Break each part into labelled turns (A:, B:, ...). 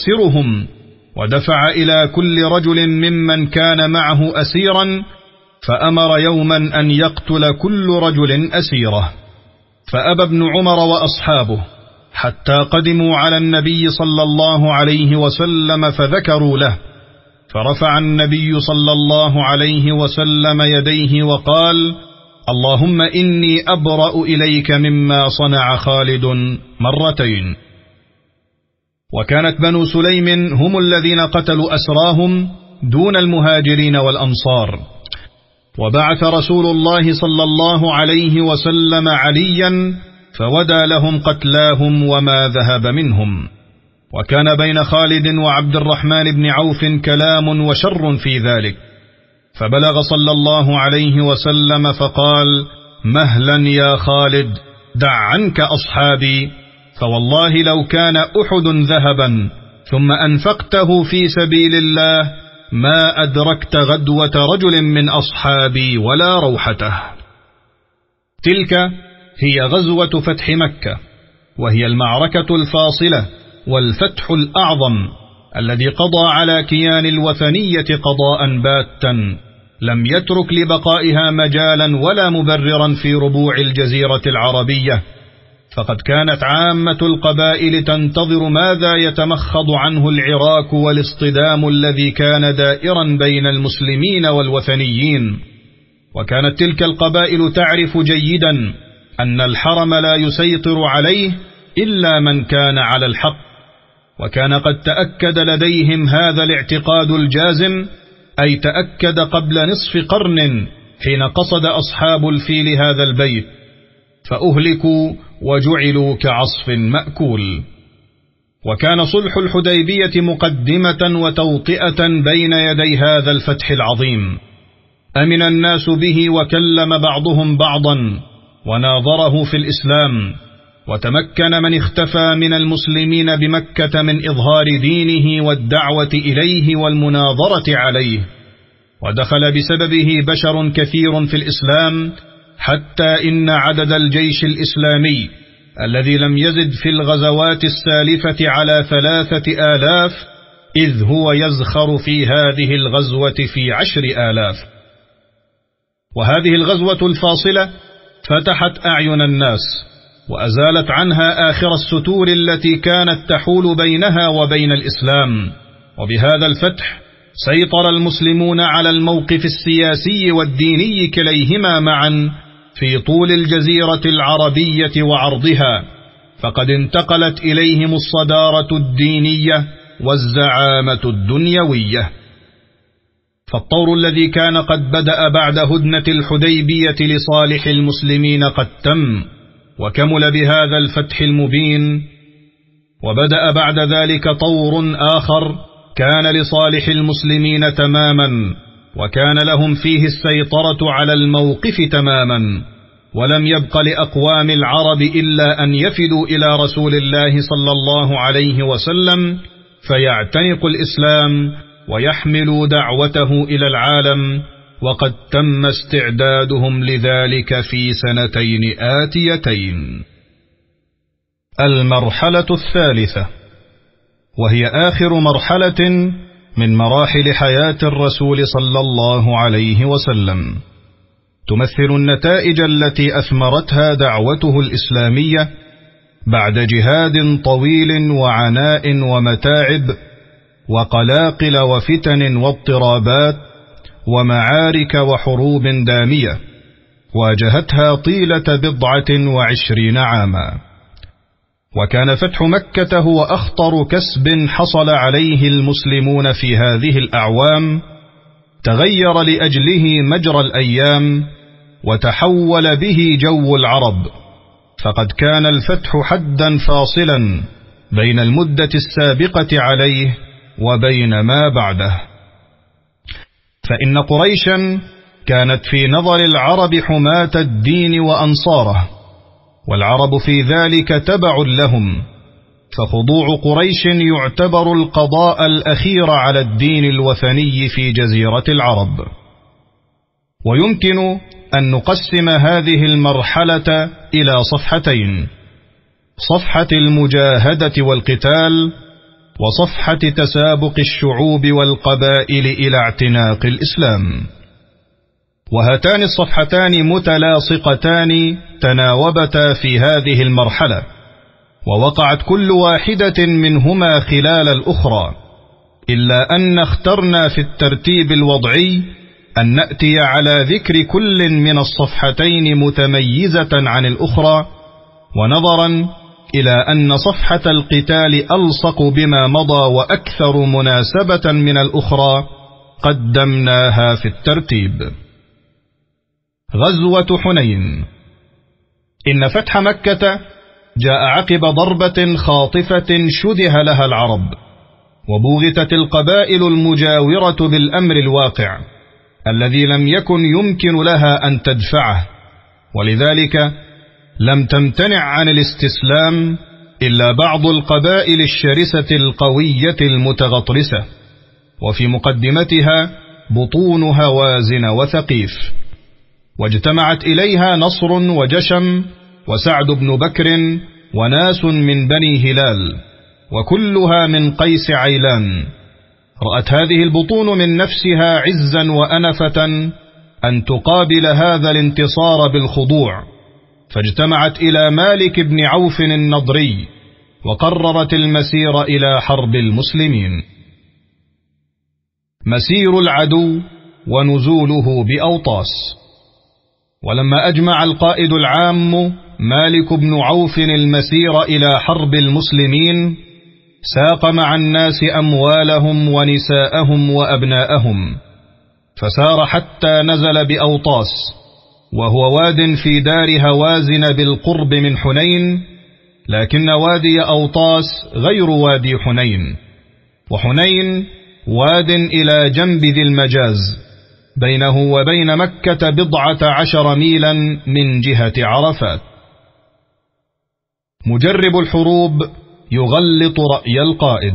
A: يؤسرهم، ودفع إلى كل رجل ممن كان معه أسيرا، فأمر يوما أن يقتل كل رجل أسيره. فأبى ابن عمر وأصحابه حتى قدموا على النبي صلى الله عليه وسلم فذكروا له، فرفع النبي صلى الله عليه وسلم يديه وقال: اللهم إني أبرأ إليك مما صنع خالد مرتين. وكانت بنو سليم هم الذين قتلوا أسراهم دون المهاجرين والأنصار. وبعث رسول الله صلى الله عليه وسلم عليا فودى لهم قتلاهم وما ذهب منهم. وكان بين خالد وعبد الرحمن بن عوف كلام وشر في ذلك، فبلغ صلى الله عليه وسلم فقال: مهلا يا خالد، دع عنك أصحابي، فوالله لو كان أحد ذهبا ثم أنفقته في سبيل الله ما أدركت غدوة رجل من أصحابي ولا روحته. تلك هي غزوة فتح مكة، وهي المعركة الفاصلة والفتح الأعظم الذي قضى على كيان الوثنية قضاء باتا لم يترك لبقائها مجالا ولا مبررا في ربوع الجزيرة العربية، فقد كانت عامة القبائل تنتظر ماذا يتمخض عنه العراك والاصطدام الذي كان دائرا بين المسلمين والوثنيين. وكانت تلك القبائل تعرف جيدا أن الحرم لا يسيطر عليه إلا من كان على الحق، وكان قد تأكد لديهم هذا الاعتقاد الجازم، أي تأكد قبل نصف قرن حين قصد أصحاب الفيل هذا البيت فأهلكوا وجعلوا كعصف مأكول. وكان صلح الحديبية مقدمة وتوطئة بين يدي هذا الفتح العظيم، أمن الناس به وكلم بعضهم بعضا وناظره في الإسلام، وتمكن من اختفى من المسلمين بمكة من إظهار دينه والدعوة إليه والمناظرة عليه، ودخل بسببه بشر كثير في الإسلام، حتى إن عدد الجيش الإسلامي الذي لم يزد في الغزوات السالفة على 3000 إذ هو يزخر في هذه الغزوة في 10,000. وهذه الغزوة الفاصلة فتحت أعين الناس وأزالت عنها آخر الستور التي كانت تحول بينها وبين الإسلام، وبهذا الفتح سيطر المسلمون على الموقف السياسي والديني كليهما معا في طول الجزيرة العربية وعرضها، فقد انتقلت إليهم الصدارة الدينية والزعامة الدنيوية. فالطور الذي كان قد بدأ بعد هدنة الحديبية لصالح المسلمين قد تم وكمل بهذا الفتح المبين، وبدأ بعد ذلك طور آخر كان لصالح المسلمين تماما، وكان لهم فيه السيطرة على الموقف تماما، ولم يبق لأقوام العرب إلا أن يفدوا إلى رسول الله صلى الله عليه وسلم فيعتنقوا الإسلام ويحملوا دعوته إلى العالم، وقد تم استعدادهم لذلك في 2 آتيتين. المرحلة الثالثة، وهي آخر مرحلة من مراحل حياة الرسول صلى الله عليه وسلم، تمثل النتائج التي أثمرتها دعوته الإسلامية بعد جهاد طويل وعناء ومتاعب وقلاقل وفتن واضطرابات ومعارك وحروب دامية واجهتها طيلة 29 عاما. وكان فتح مكة هو أخطر كسب حصل عليه المسلمون في هذه الأعوام، تغير لأجله مجرى الأيام وتحول به جو العرب، فقد كان الفتح حدا فاصلا بين المدة السابقة عليه وبين ما بعده. فإن قريشا كانت في نظر العرب حماة الدين وأنصاره، والعرب في ذلك تبع لهم، فخضوع قريش يعتبر القضاء الأخير على الدين الوثني في جزيرة العرب. ويمكن أن نقسم هذه المرحلة إلى صفحتين: صفحة المجاهدة والقتال، وصفحة تسابق الشعوب والقبائل إلى اعتناق الإسلام. وهاتان الصفحتان متلاصقتان تناوبتا في هذه المرحلة، ووقعت كل واحدة منهما خلال الأخرى، إلا أن اخترنا في الترتيب الوضعي أن نأتي على ذكر كل من الصفحتين متميزة عن الأخرى، ونظرا إلى أن صفحة القتال ألصق بما مضى وأكثر مناسبة من الأخرى قدمناها في الترتيب. غزوة حنين. إن فتح مكة جاء عقب ضربة خاطفة شده لها العرب، وبوغتت القبائل المجاورة بالأمر الواقع الذي لم يكن يمكن لها أن تدفعه، ولذلك لم تمتنع عن الاستسلام إلا بعض القبائل الشرسة القوية المتغطرسة، وفي مقدمتها بطون هوازن وثقيف، واجتمعت إليها نصر وجشم وسعد بن بكر وناس من بني هلال، وكلها من قيس عيلان. رأت هذه البطون من نفسها عزا وأنفة أن تقابل هذا الانتصار بالخضوع، فاجتمعت إلى مالك بن عوف النضري، وقررت المسير إلى حرب المسلمين. مسير العدو ونزوله بأوطاس. ولما أجمع القائد العام مالك بن عوف المسير إلى حرب المسلمين، ساق مع الناس أموالهم ونساءهم وأبناءهم، فسار حتى نزل بأوطاس، وهو واد في دار هوازن بالقرب من حنين، لكن وادي أوطاس غير وادي حنين، وحنين واد إلى جنب ذي المجاز، بينه وبين مكة 17 ميلا من جهة عرفات. مجرب الحروب يغلط رأي القائد.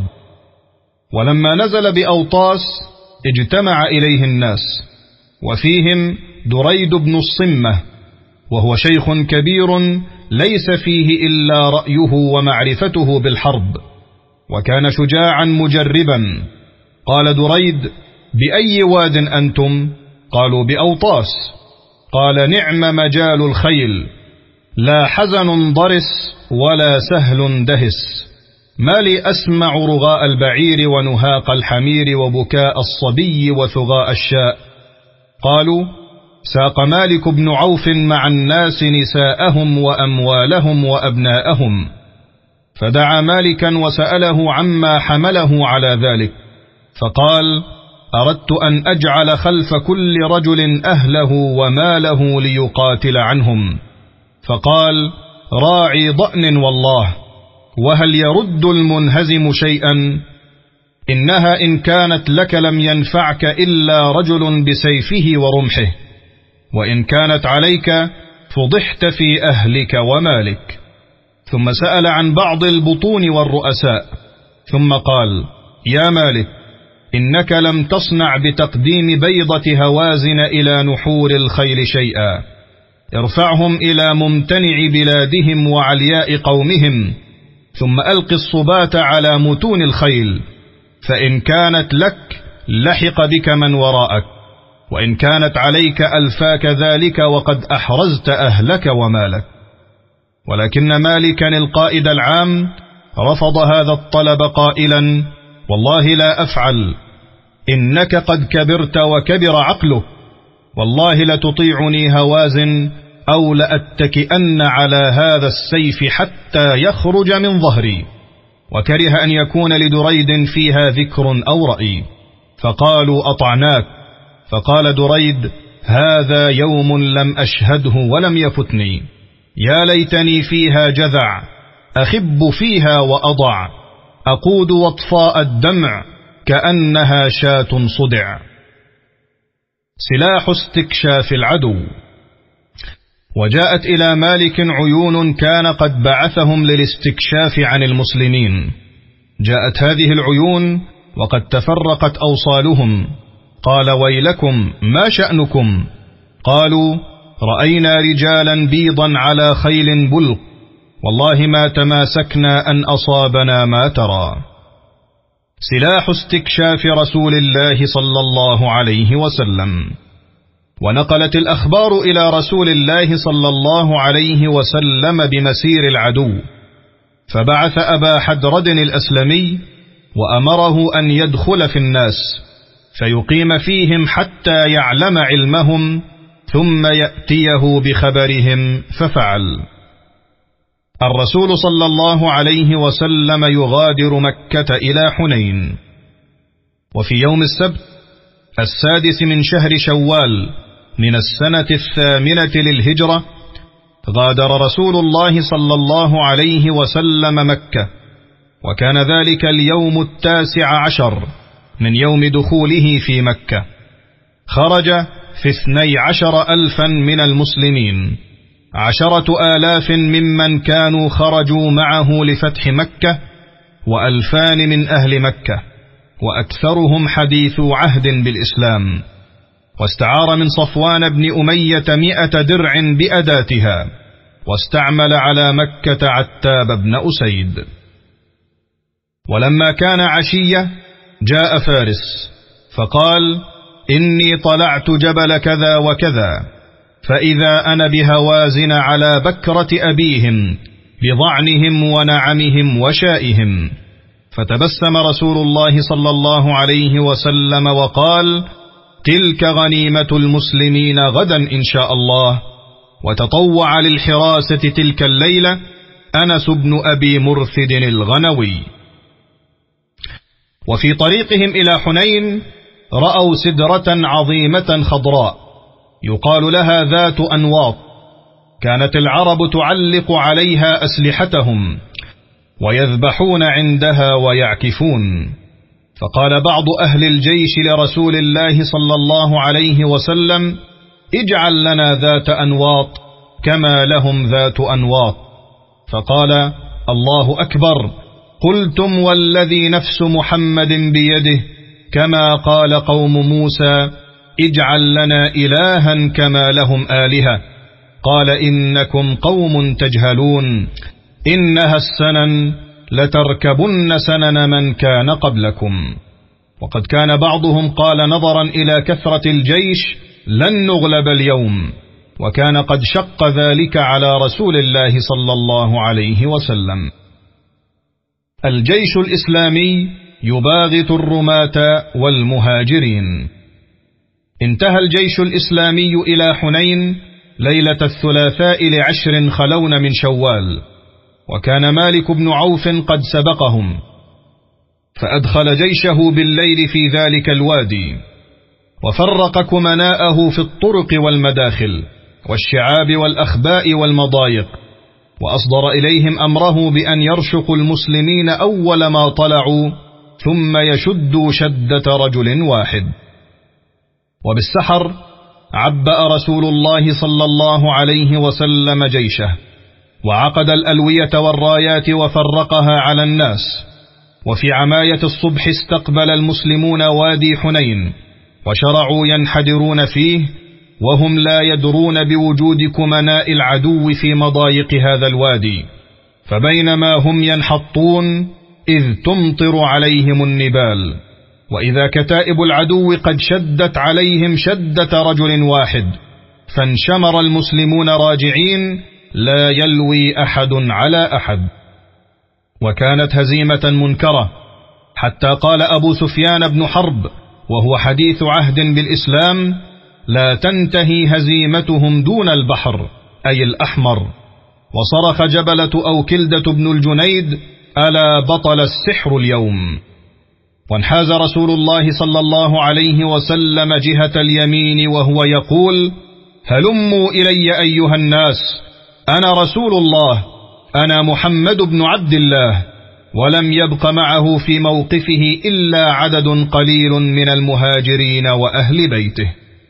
A: ولما نزل بأوطاس اجتمع إليه الناس، وفيهم دريد بن الصمة، وهو شيخ كبير ليس فيه إلا رأيه ومعرفته بالحرب، وكان شجاعا مجربا. قال دريد: بأي واد أنتم؟ قالوا: بأوطاس. قال: نعم مجال الخيل، لا حزن ضرس ولا سهل دهس، ما لي أسمع رغاء البعير ونهاق الحمير وبكاء الصبي وثغاء الشاء. قالوا: ساق مالك بن عوف مع الناس نساءهم وأموالهم وأبناءهم، فدعا مالكا وسأله عما حمله على ذلك، فقال: أردت أن أجعل خلف كل رجل أهله وماله ليقاتل عنهم. فقال: راعي ضأن والله، وهل يرد المنهزم شيئا؟ إنها إن كانت لك لم ينفعك إلا رجل بسيفه ورمحه، وإن كانت عليك فضحت في أهلك ومالك. ثم سأل عن بعض البطون والرؤساء، ثم قال: يا مالك، إنك لم تصنع بتقديم بيضة هوازن إلى نحور الخيل شيئا، ارفعهم إلى ممتنع بلادهم وعلياء قومهم، ثم ألق الصبات على متون الخيل، فإن كانت لك لحق بك من وراءك، وإن كانت عليك ألفاك ذلك وقد أحرزت أهلك ومالك. ولكن مالكا القائد العام رفض هذا الطلب قائلا: والله لا أفعل، إنك قد كبرت وكبر عقلك، والله لتطيعني هوازن أو لأتكئن على هذا السيف حتى يخرج من ظهري. وكره أن يكون لدريد فيها ذكر أو رأي، فقالوا: أطعناك. فقال دريد: هذا يوم لم أشهده ولم يفتني، يا ليتني فيها جذع، أخب فيها وأضع، أقود وطفاء الدمع كأنها شاة صدع. سلاح استكشاف العدو. وجاءت إلى مالك عيون كان قد بعثهم للاستكشاف عن المسلمين. جاءت هذه العيون وقد تفرقت أوصالهم. قال: ويلكم، ما شأنكم؟ قالوا: رأينا رجالا بيضا على خيل بلق، والله ما تماسكنا أن أصابنا ما ترى. سلاح استكشاف رسول الله صلى الله عليه وسلم. ونقلت الأخبار إلى رسول الله صلى الله عليه وسلم بمسير العدو، فبعث أبا حدرد الأسلمي وأمره أن يدخل في الناس فيقيم فيهم حتى يعلم علمهم ثم يأتيه بخبرهم، ففعل. الرسول صلى الله عليه وسلم يغادر مكة إلى حنين. وفي يوم السبت 6 من شهر شوال من السنة 8 للهجرة غادر رسول الله صلى الله عليه وسلم مكة، وكان ذلك اليوم 19 من يوم دخوله في مكة. خرج في 12,000 من المسلمين، 10,000 ممن كانوا خرجوا معه لفتح مكة، و2,000 من أهل مكة، وأكثرهم حديث عهد بالإسلام. واستعار من صفوان بن أمية 100 درع بأداتها، واستعمل على مكة عتاب بن أسيد. ولما كان عشية جاء فارس فقال: إني طلعت جبل كذا وكذا، فإذا أنا بهوازن على بكرة أبيهم بضعنهم ونعمهم وشائهم. فتبسم رسول الله صلى الله عليه وسلم وقال: تلك غنيمة المسلمين غدا إن شاء الله. وتطوع للحراسة تلك الليلة أنس بن أبي مرثد الغنوي. وفي طريقهم إلى حنين رأوا سدرة عظيمة خضراء يقال لها ذات أنواط، كانت العرب تعلق عليها أسلحتهم ويذبحون عندها ويعكفون. فقال بعض أهل الجيش لرسول الله صلى الله عليه وسلم: اجعل لنا ذات أنواط كما لهم ذات أنواط. فقال: الله أكبر، قلتم والذي نفس محمد بيده، كما قال قوم موسى: اجعل لنا إلها كما لهم آلهة. قال: إنكم قوم تجهلون، إنها السنن لتركبن سنن من كان قبلكم. وقد كان بعضهم قال نظرا إلى كثرة الجيش: لن نغلب اليوم، وكان قد شق ذلك على رسول الله صلى الله عليه وسلم. الجيش الإسلامي يباغت الرماة والمهاجرين. انتهى الجيش الإسلامي إلى حنين ليلة 3 خلون من شوال، وكان مالك بن عوف قد سبقهم، فأدخل جيشه بالليل في ذلك الوادي، وفرق كمناءه في الطرق والمداخل والشعاب والأخباء والمضايق، وأصدر إليهم أمره بأن يرشقوا المسلمين أول ما طلعوا، ثم يشدوا شدة رجل واحد. وبالسحر عبأ رسول الله صلى الله عليه وسلم جيشه، وعقد الألوية والرايات وفرقها على الناس. وفي عماية الصبح استقبل المسلمون وادي حنين، وشرعوا ينحدرون فيه وهم لا يدرون بوجود كمناء العدو في مضايق هذا الوادي. فبينما هم ينحطون إذ تمطر عليهم النبال، وإذا كتائب العدو قد شدت عليهم شدة رجل واحد، فانشمر المسلمون راجعين لا يلوي أحد على أحد. وكانت هزيمة منكرة، حتى قال أبو سفيان بن حرب وهو حديث عهد بالإسلام: لا تنتهي هزيمتهم دون البحر، أي الأحمر. وصرخ جبلة أو كلدة بن الجنيد: ألا بطل السحر اليوم. وانحاز رسول الله صلى الله عليه وسلم جهة اليمين وهو يقول: هلموا إلي أيها الناس، أنا رسول الله، أنا محمد بن عبد الله. ولم يبق معه في موقفه إلا عدد قليل من المهاجرين وأهل بيته.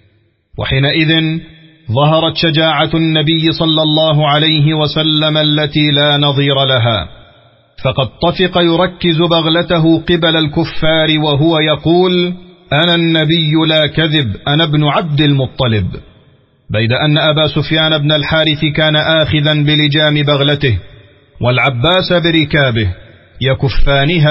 A: وحينئذ ظهرت شجاعة النبي صلى الله عليه وسلم التي لا نظير لها، فقد طفق يركز بغلته قبل الكفار وهو يقول: أنا النبي لا كذب، أنا ابن عبد المطلب. بيد أن أبا سفيان بن الحارث كان آخذا بلجام بغلته، والعباس بركابه يكفانها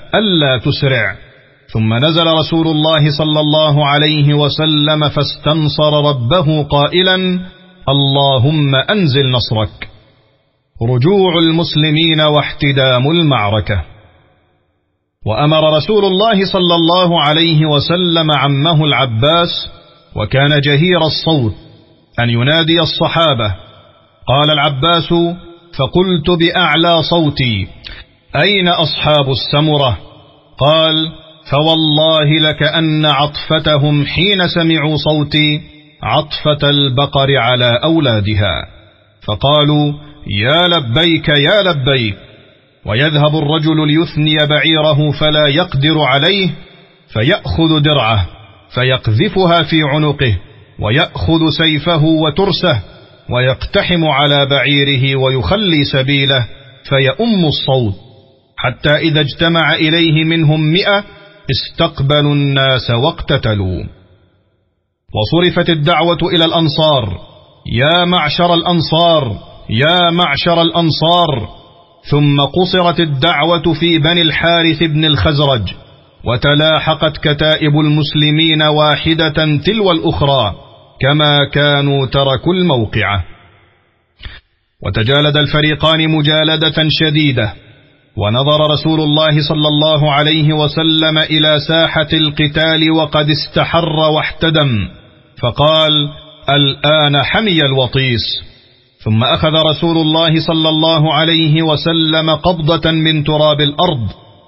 A: ألا تسرع. ثم نزل رسول الله صلى الله عليه وسلم فاستنصر ربه قائلا: اللهم أنزل نصرك. رجوع المسلمين واحتدام المعركة. وأمر رسول الله صلى الله عليه وسلم عمه العباس، وكان جهير الصوت، أن ينادي الصحابة. قال العباس: فقلت بأعلى صوتي: أين أصحاب السمرة؟ قال: فوالله لكأن عطفتهم حين سمعوا صوتي عطفة البقر على أولادها. فقالوا: يا لبيك يا لبيك. ويذهب الرجل ليثني بعيره فلا يقدر عليه، فيأخذ درعه فيقذفها في عنقه، ويأخذ سيفه وترسه، ويقتحم على بعيره ويخلي سبيله، فيؤم الصوت، حتى إذا اجتمع إليه منهم 100 استقبلوا الناس واقتتلوا. وصرفت الدعوة إلى الأنصار: يا معشر الأنصار يا معشر الأنصار. ثم قصرت الدعوة في بني الحارث بن الخزرج، وتلاحقت كتائب المسلمين واحدة تلو الأخرى كما كانوا تركوا الموقعة. وتجالد الفريقان مجالدة شديدة. ونظر رسول الله صلى الله عليه وسلم إلى ساحة القتال وقد استحر واحتدم، فقال: الآن حمي الوطيس. ثم أخذ رسول الله صلى الله عليه وسلم قبضة من تراب الأرض،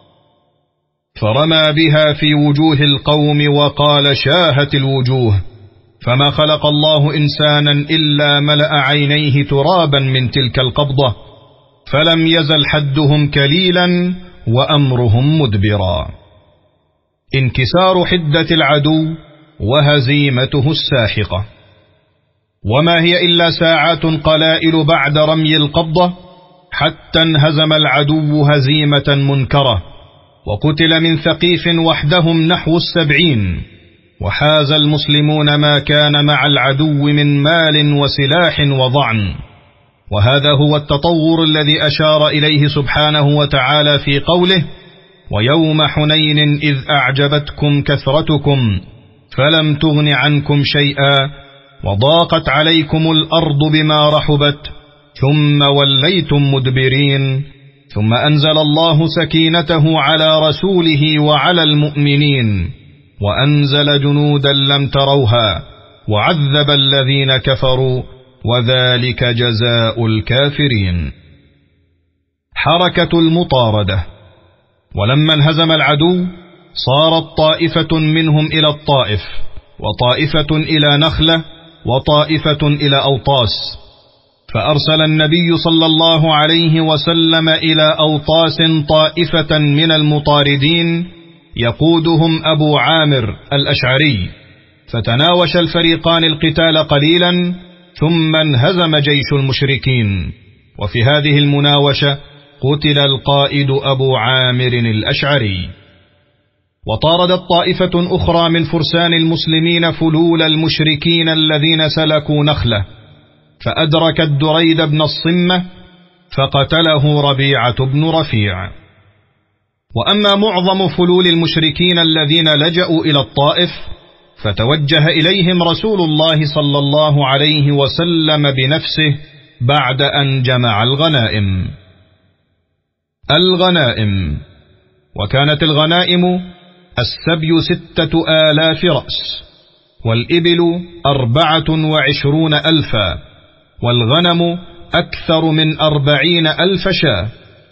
A: فرمى بها في وجوه القوم وقال: شاهت الوجوه. فما خلق الله إنسانا إلا ملأ عينيه ترابا من تلك القبضة، فلم يزل حدهم كليلا وأمرهم مدبرا. انكسار حدة العدو وهزيمته الساحقة. وما هي إلا ساعات قلائل بعد رمي القبضة حتى انهزم العدو هزيمة منكرة، وقتل من ثقيف وحدهم نحو 70، وحاز المسلمون ما كان مع العدو من مال وسلاح وضعن. وهذا هو التطور الذي أشار إليه سبحانه وتعالى في قوله: ويوم حنين إذ أعجبتكم كثرتكم فلم تغن عنكم شيئا وضاقت عليكم الأرض بما رحبت ثم وليتم مدبرين، ثم أنزل الله سكينته على رسوله وعلى المؤمنين، وأنزل جنودا لم تروها وعذب الذين كفروا، وذلك جزاء الكافرين. حركة المطاردة. ولما انهزم العدو صارت طائفة منهم إلى الطائف، وطائفة إلى نخلة، وطائفة إلى أوطاس. فأرسل النبي صلى الله عليه وسلم إلى أوطاس طائفة من المطاردين يقودهم أبو عامر الأشعري، فتناوش الفريقان القتال قليلا ثم انهزم جيش المشركين. وفي هذه المناوشة قتل القائد أبو عامر الأشعري. وطاردت طائفة أخرى من فرسان المسلمين فلول المشركين الذين سلكوا نخلة، فأدركت دريد بن الصمة فقتله ربيعة بن رفيع. وأما معظم فلول المشركين الذين لجأوا إلى الطائف فتوجه إليهم رسول الله صلى الله عليه وسلم بنفسه بعد أن جمع الغنائم. الغنائم. وكانت الغنائم السبي 6000 رأس، والإبل 24,000، والغنم أكثر من 40,000 شاة،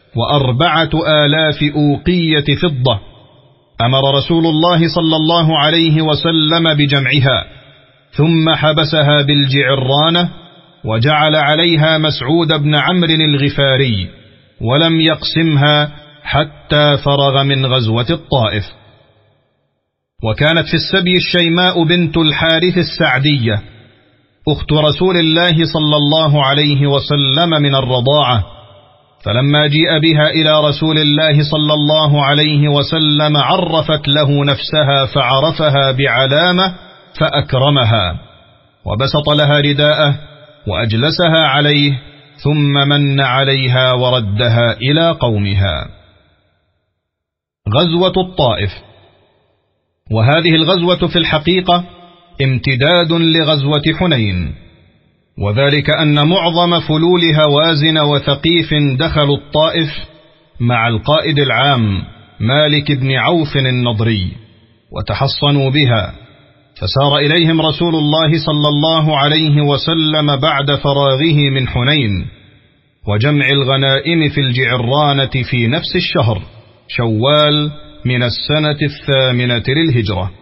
A: 4,000 أوقية فضة. أمر رسول الله صلى الله عليه وسلم بجمعها، ثم حبسها بالجعرانة، وجعل عليها مسعود بن عمرو الغفاري، ولم يقسمها حتى فرغ من غزوة الطائف. وكانت في السبي الشيماء بنت الحارث السعدية أخت رسول الله صلى الله عليه وسلم من الرضاعة، فلما جيء بها إلى رسول الله صلى الله عليه وسلم عرفت له نفسها فعرفها بعلامة فأكرمها، وبسط لها رداءه وأجلسها عليه، ثم من عليها وردها إلى قومها. غزوة الطائف. وهذه الغزوة في الحقيقة امتداد لغزوة حنين، وذلك أن معظم فلول هوازن وثقيف دخلوا الطائف مع القائد العام مالك بن عوف النضري وتحصنوا بها، فسار إليهم رسول الله صلى الله عليه وسلم بعد فراغه من حنين وجمع الغنائم في الجعرانة في نفس الشهر شوال من السنة 8 للهجرة.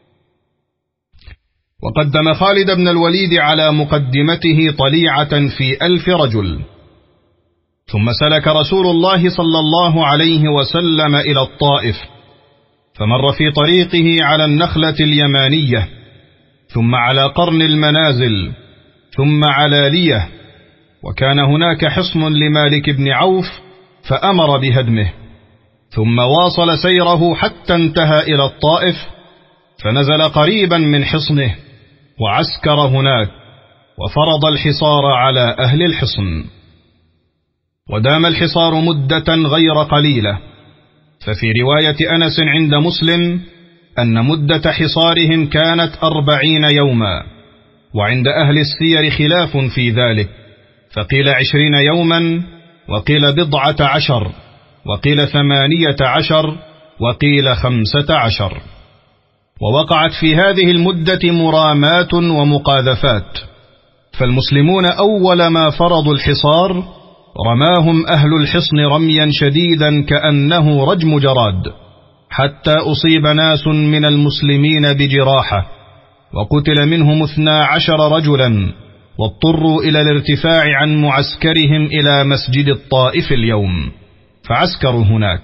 A: وقدم خالد بن الوليد على مقدمته طليعة في 1000 رجل، ثم سلك رسول الله صلى الله عليه وسلم إلى الطائف، فمر في طريقه على النخلة اليمانية، ثم على قرن المنازل، ثم على ليه، وكان هناك حصن لمالك بن عوف فأمر بهدمه، ثم واصل سيره حتى انتهى إلى الطائف، فنزل قريبا من حصنه وعسكر هناك وفرض الحصار على أهل الحصن. ودام الحصار مدة غير قليلة، ففي رواية أنس عند مسلم أن مدة حصارهم كانت 40 يوما، وعند أهل السير خلاف في ذلك، فقيل 20 يوما، وقيل 17، وقيل 18، وقيل 15. ووقعت في هذه المدة مرامات ومقاذفات، فالمسلمون أول ما فرضوا الحصار رماهم أهل الحصن رميا شديدا كأنه رجم جراد، حتى أصيب ناس من المسلمين بجراحة، وقتل منهم 12 رجلا، واضطروا إلى الارتفاع عن معسكرهم إلى مسجد الطائف اليوم، فعسكروا هناك.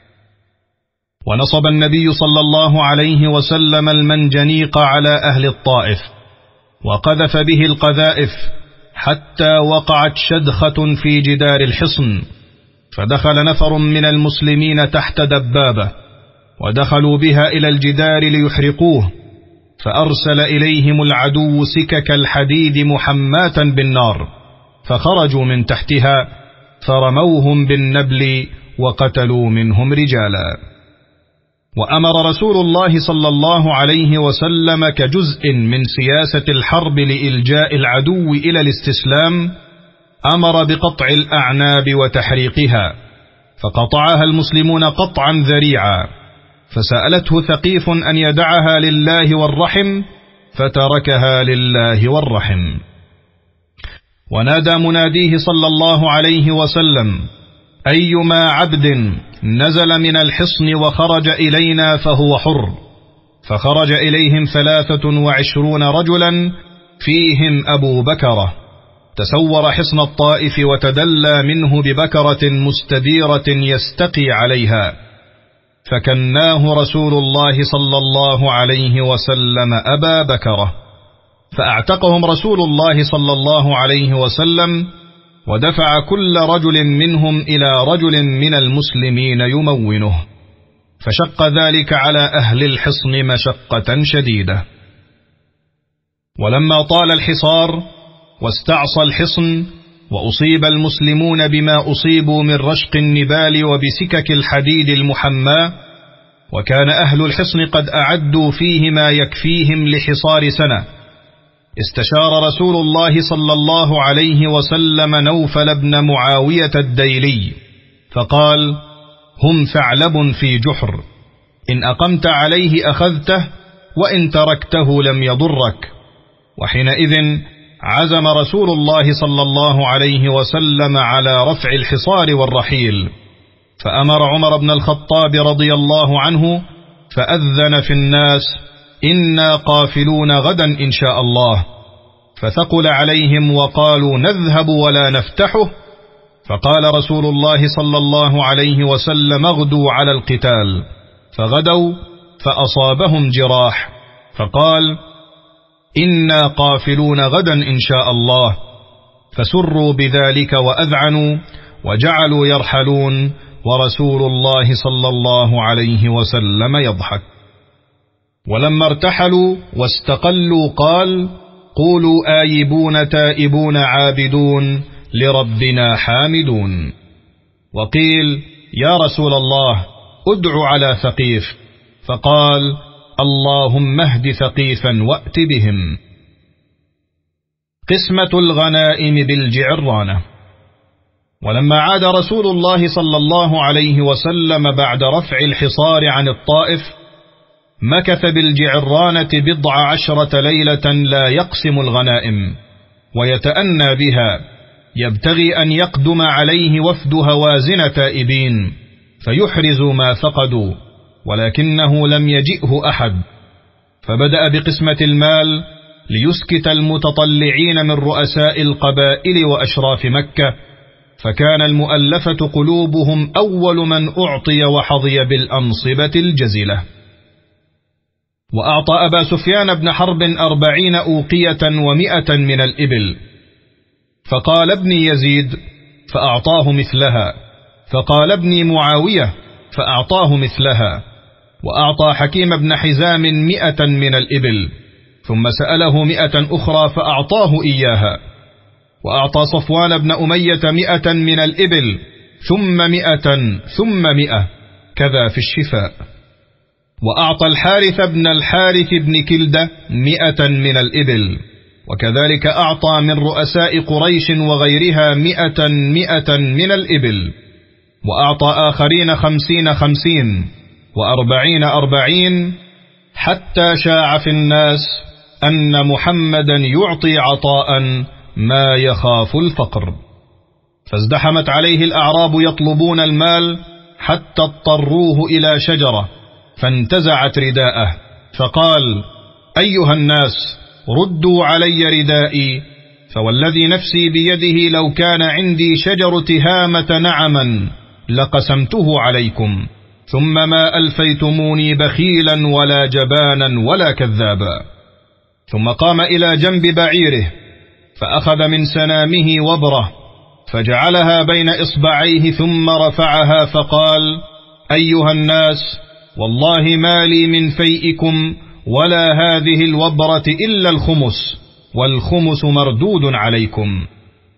A: ونصب النبي صلى الله عليه وسلم المنجنيق على أهل الطائف، وقذف به القذائف حتى وقعت شدخة في جدار الحصن، فدخل نفر من المسلمين تحت دبابة، ودخلوا بها إلى الجدار ليحرقوه، فأرسل إليهم العدو سكك الحديد محماة بالنار، فخرجوا من تحتها فرموهم بالنبل وقتلوا منهم رجالا. وأمر رسول الله صلى الله عليه وسلم كجزء من سياسة الحرب لإلجاء العدو إلى الاستسلام، أمر بقطع الأعناب وتحريقها، فقطعها المسلمون قطعا ذريعا، فسألته ثقيف أن يدعها لله والرحم، فتركها لله والرحم. ونادى مناديه صلى الله عليه وسلم: أيما عبد نزل من الحصن وخرج إلينا فهو حر. فخرج إليهم 23 رجلا فيهم أبو بكرة، تسور حصن الطائف وتدلى منه ببكرة مستديرة يستقي عليها، فكناه رسول الله صلى الله عليه وسلم أبا بكرة، فأعتقهم رسول الله صلى الله عليه وسلم، ودفع كل رجل منهم إلى رجل من المسلمين يمونه، فشق ذلك على أهل الحصن مشقة شديدة. ولما طال الحصار واستعصى الحصن، وأصيب المسلمون بما أصيبوا من رشق النبال وبسكك الحديد المحماة، وكان أهل الحصن قد أعدوا فيه ما يكفيهم لحصار سنة، استشار رسول الله صلى الله عليه وسلم نوفل بن معاوية الديلي، فقال: هم ثعلب في جحر، إن أقمت عليه أخذته، وإن تركته لم يضرك. وحينئذ عزم رسول الله صلى الله عليه وسلم على رفع الحصار والرحيل، فأمر عمر بن الخطاب رضي الله عنه فأذن في الناس: إنا قافلون غدا إن شاء الله. فثقل عليهم وقالوا: نذهب ولا نفتحه. فقال رسول الله صلى الله عليه وسلم: اغدوا على القتال. فغدوا فأصابهم جراح، فقال: إنا قافلون غدا إن شاء الله. فسروا بذلك وأذعنوا وجعلوا يرحلون، ورسول الله صلى الله عليه وسلم يضحك. ولما ارتحلوا واستقلوا قال: قولوا آيبون تائبون عابدون لربنا حامدون. وقيل: يا رسول الله، ادع على ثقيف، فقال: اللهم اهد ثقيفا وأت بهم. قسمة الغنائم بالجعرانة. ولما عاد رسول الله صلى الله عليه وسلم بعد رفع الحصار عن الطائف، مكث بالجعرانة 17 ليلة لا يقسم الغنائم ويتأنى بها، يبتغي أن يقدم عليه وفد هوازن تائبين فيحرزوا ما فقدوا، ولكنه لم يجئه أحد، فبدأ بقسمة المال ليسكت المتطلعين من رؤساء القبائل وأشراف مكة، فكان المؤلفة قلوبهم أول من أعطي وحظي بالأنصبة الجزلة. وأعطى أبا سفيان بن حرب 40 أوقية و100 من الإبل، فقال ابن يزيد فأعطاه مثلها، فقال ابن معاوية فأعطاه مثلها، وأعطى حكيم بن حزام 100 من الإبل، ثم سأله 100 أخرى فأعطاه إياها، وأعطى صفوان بن أمية 100 من الإبل، ثم 100 ثم 100، كذا في الشفاء. وأعطى الحارث بن الحارث بن كلدة 100 من الإبل، وكذلك أعطى من رؤساء قريش وغيرها 100 من الإبل، وأعطى آخرين 50 و40 40، حتى شاع في الناس أن محمدا يعطي عطاء ما يخاف الفقر. فازدحمت عليه الأعراب يطلبون المال حتى اضطروه إلى شجرة فانتزعت رداءه، فقال: أيها الناس، ردوا علي ردائي، فوالذي نفسي بيده لو كان عندي شجر تهامة نعما لقسمته عليكم، ثم ما ألفيتموني بخيلا ولا جبانا ولا كذابا. ثم قام إلى جنب بعيره فأخذ من سنامه وبره فجعلها بين إصبعيه، ثم رفعها فقال: أيها الناس، والله ما لي من فيئكم ولا هذه الوبرة إلا الخمس، والخمس مردود عليكم.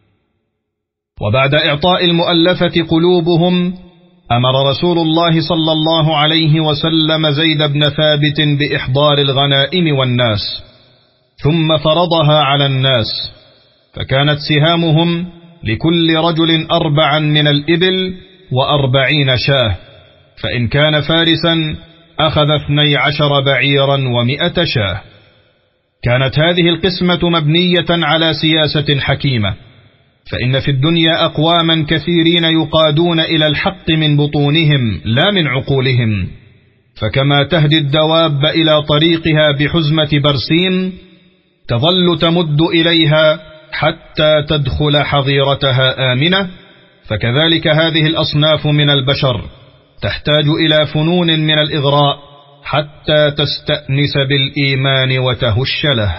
A: وبعد إعطاء المؤلفة قلوبهم، أمر رسول الله صلى الله عليه وسلم زيد بن ثابت بإحضار الغنائم والناس، ثم فرضها على الناس، فكانت سهامهم لكل رجل 4 من الإبل و40 شاه، فإن كان فارسا أخذ 12 بعيرا و100 شاه. كانت هذه القسمة مبنية على سياسة حكيمة، فإن في الدنيا أقواما كثيرين يقادون إلى الحق من بطونهم لا من عقولهم، فكما تهدي الدواب إلى طريقها بحزمة برسيم تظل تمد إليها حتى تدخل حظيرتها آمنة، فكذلك هذه الأصناف من البشر تحتاج إلى فنون من الإغراء حتى تستأنس بالإيمان وتهش له.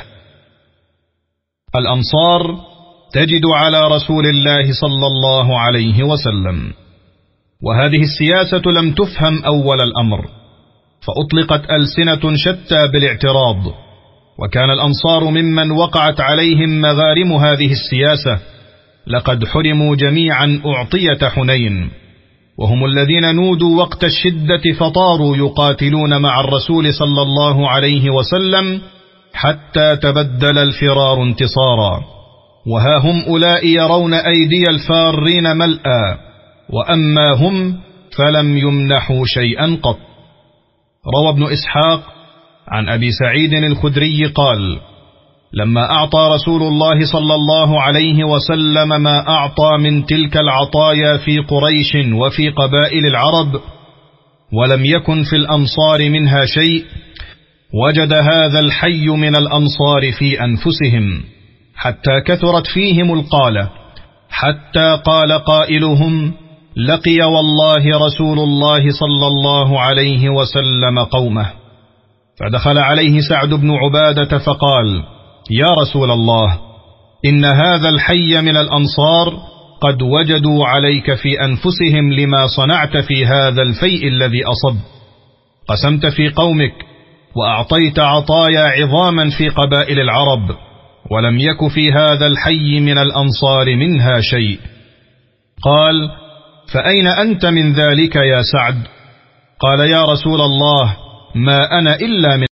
A: الأنصار تجد على رسول الله صلى الله عليه وسلم، وهذه السياسة لم تفهم أول الأمر، فأطلقت ألسنة شتى بالاعتراض، وكان الأنصار ممن وقعت عليهم مغارم هذه السياسة، لقد حرموا جميعا أعطية حنين، وهم الذين نودوا وقت الشدة فطاروا يقاتلون مع الرسول صلى الله عليه وسلم حتى تبدل الفرار انتصارا، وها هم أولئك يرون أيدي الفارين ملأى، وأما هم فلم يمنحوا شيئا قط. روى ابن إسحاق عن أبي سعيد الخدري قال: لما أعطى رسول الله صلى الله عليه وسلم ما أعطى من تلك العطايا في قريش وفي قبائل العرب، ولم يكن في الأنصار منها شيء، وجد هذا الحي من الأنصار في أنفسهم، حتى كثرت فيهم القالة، حتى قال قائلهم: لقي والله رسول الله صلى الله عليه وسلم قومه. فدخل عليه سعد بن عبادة فقال: يا رسول الله، إن هذا الحي من الأنصار قد وجدوا عليك في أنفسهم لما صنعت في هذا الفيء الذي أصب، قسمت في قومك وأعطيت عطايا عظاما في قبائل العرب، ولم يك في هذا الحي من الأنصار منها شيء. قال: فأين أنت من ذلك يا سعد؟ قال: يا رسول الله، ما أنا إلا من